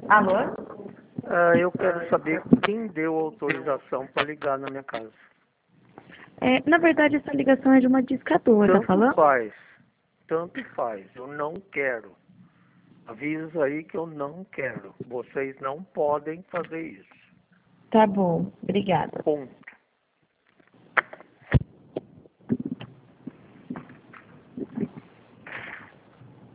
Alô? Eu quero saber quem deu autorização para ligar na minha casa. Na verdade, essa ligação é de uma discadora, tá falando? Tanto faz, eu não quero. Avisa aí que eu não quero. Vocês não podem fazer isso. Tá bom, obrigada. Ponto.